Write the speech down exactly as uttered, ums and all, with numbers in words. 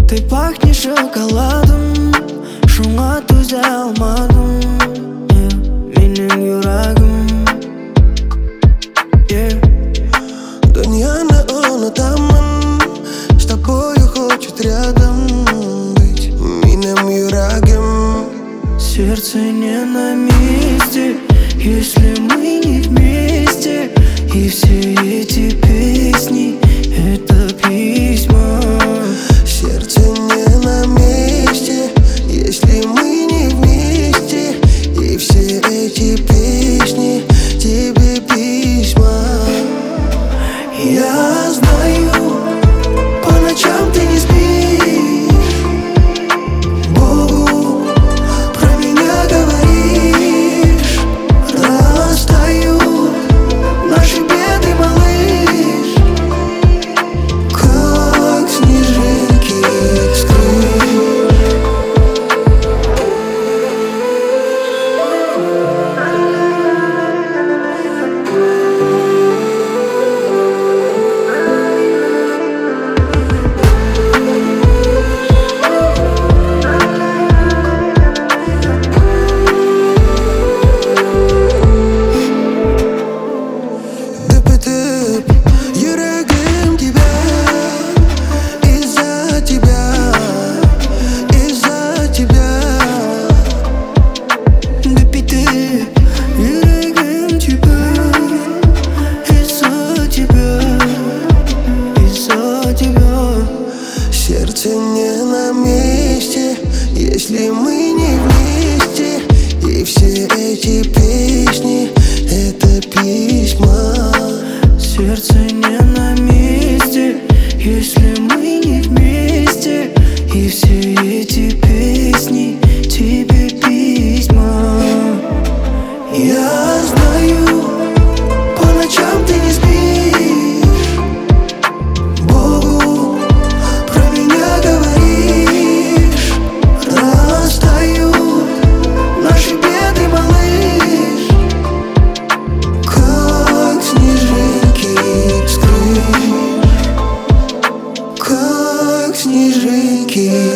Ты пахнешь шоколадом, шуңа түзә алмадым, yeah. Менің йөрәгем, yeah. Дөньяны онытамын, с тобою хочет рядом быть. Минем йөрәгем. Сердце не на месте, если мы не вместе. И все эти песни — это письма. Сердце не на месте, если мы не вместе. И все эти песни тебе письма. Я знаю, по ночам ты не спишь, Богу про меня говоришь. Растают наши беды, малыш, как снежинки скрыть. Йөрәгем тебя из-за тебя, из-за тебя. Дөп-дөп, йөрәгем тебя, из-за тебя, из-за тебя. Сердце не на месте, если мы не вместе. И все эти песни — это письма. Сердце не на месте, если мы не вместе. И все эти песни тебе письма. Я знаю, по ночам ты не спишь, Богу про меня говоришь. Растают наши беды, малыш, Как снежинки скрыть, как снежинки.